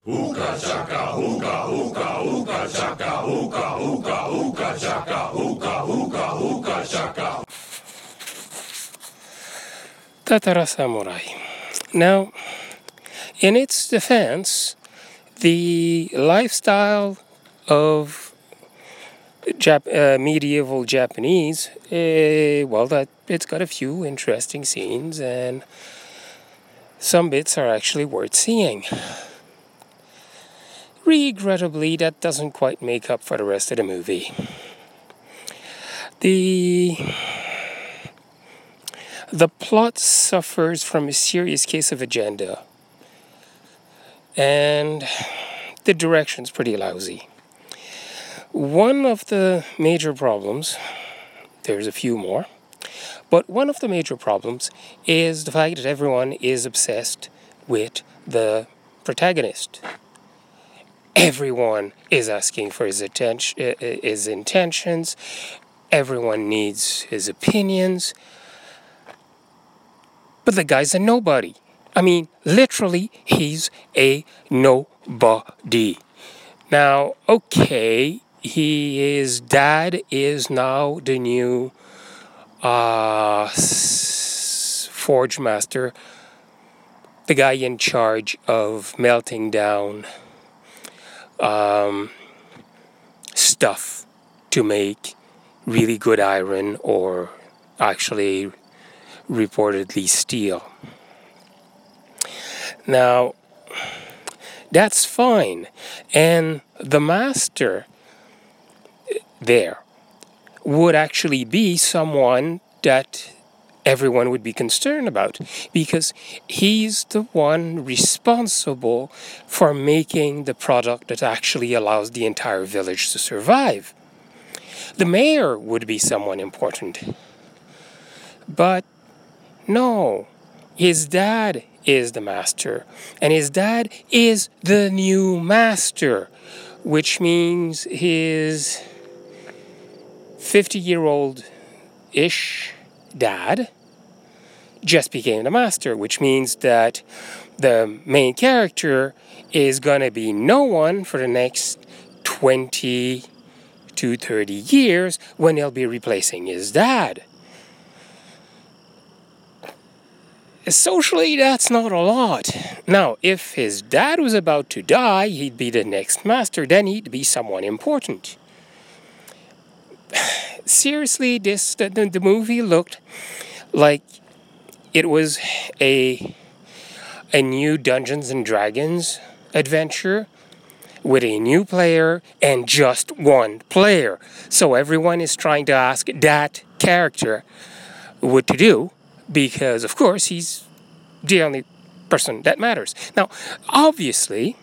Hookah chaka, hookah, hookah, hookah chaka, hookah, hookah, hookah chaka, hookah, hookah, hookah chaka. Tatara Samurai. Now, in its defense, the lifestyle of medieval Japanese, that it's got a few interesting scenes, and some bits are actually worth seeing. Regrettably, that doesn't quite make up for the rest of the movie. The plot suffers from a serious case of agenda, and the direction's pretty lousy. One of the major problems, there's a few more, but one of the major problems is the fact that everyone is obsessed with the protagonist. Everyone is asking for his attention, his intentions. Everyone needs his opinions. But the guy's a nobody. I mean, literally, he's a nobody. Now, okay, his dad is now the new forge master, the guy in charge of melting down stuff to make really good iron, or actually reportedly steel. Now, that's fine. And the master there would actually be someone that everyone would be concerned about, because he's the one responsible for making the product that actually allows the entire village to survive. The mayor would be someone important. But no, his dad is the master, and his dad is the new master, which means his 50-year-old-ish dad just became the master, which means that the main character is going to be no one for the next 20 to 30 years when he'll be replacing his dad. Socially, that's not a lot. Now, if his dad was about to die, he'd be the next master, then he'd be someone important. Seriously, the movie looked like it was a new Dungeons and Dragons adventure with a new player and just one player. So everyone is trying to ask that character what to do, because of course he's the only person that matters. Now, obviously,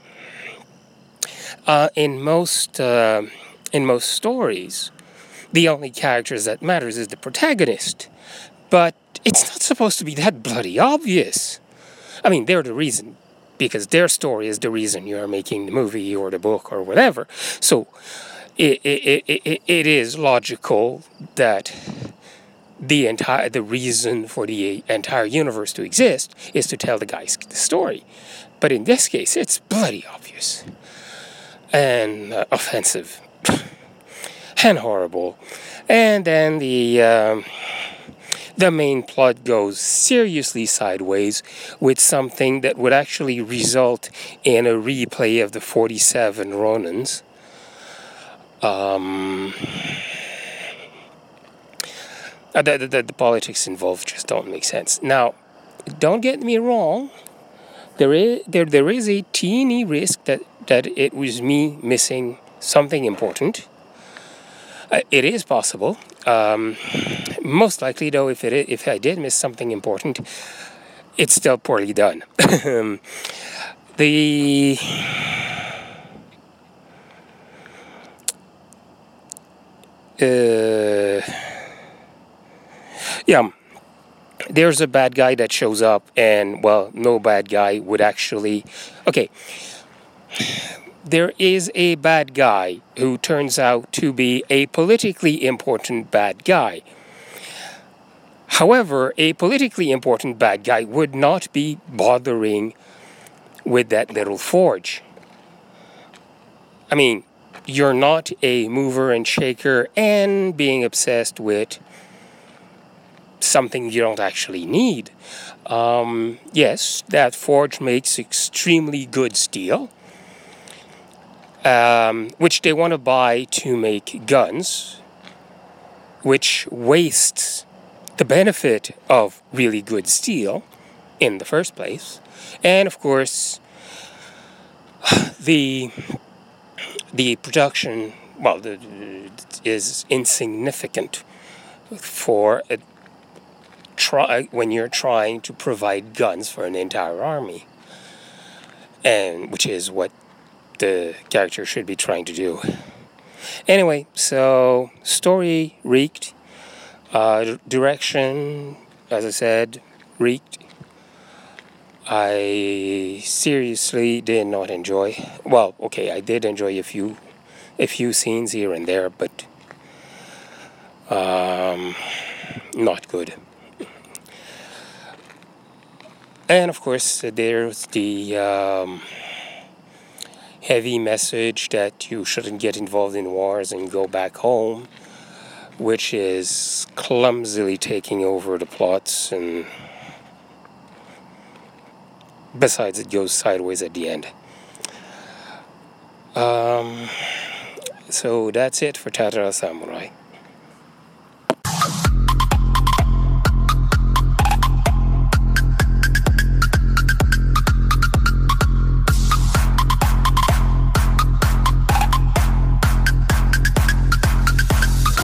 in most stories, the only characters that matters is the protagonist. But it's not supposed to be that bloody obvious. I mean, they're the reason, because their story is the reason you're making the movie or the book or whatever. So it is logical that the reason for the entire universe to exist is to tell the guy's story. But in this case, it's bloody obvious and offensive and horrible. And then the main plot goes seriously sideways with something that would actually result in a replay of the 47 Ronins. The politics involved just don't make sense. Now, don't get me wrong. There is a teeny risk that it was me missing something important. It is possible. Most likely, though, if I did miss something important, it's still poorly done. There's a bad guy that shows up, and, well, no bad guy would actually... Okay, there is a bad guy who turns out to be a politically important bad guy. However, a politically important bad guy would not be bothering with that little forge. I mean, you're not a mover and shaker and being obsessed with something you don't actually need. Yes, that forge makes extremely good steel, which they want to buy to make guns, which wastes the benefit of really good steel in the first place. And of course, the production, well, is insignificant for when you're trying to provide guns for an entire army, and which is what the character should be trying to do. Anyway, so story reeked, direction, as I said, reeked. I seriously did not enjoy. Well, okay, I did enjoy a few scenes here and there, but not good. And of course, there's the heavy message that you shouldn't get involved in wars and go back home, which is clumsily taking over the plots, and besides, it goes sideways at the end. So that's it for Tatara Samurai.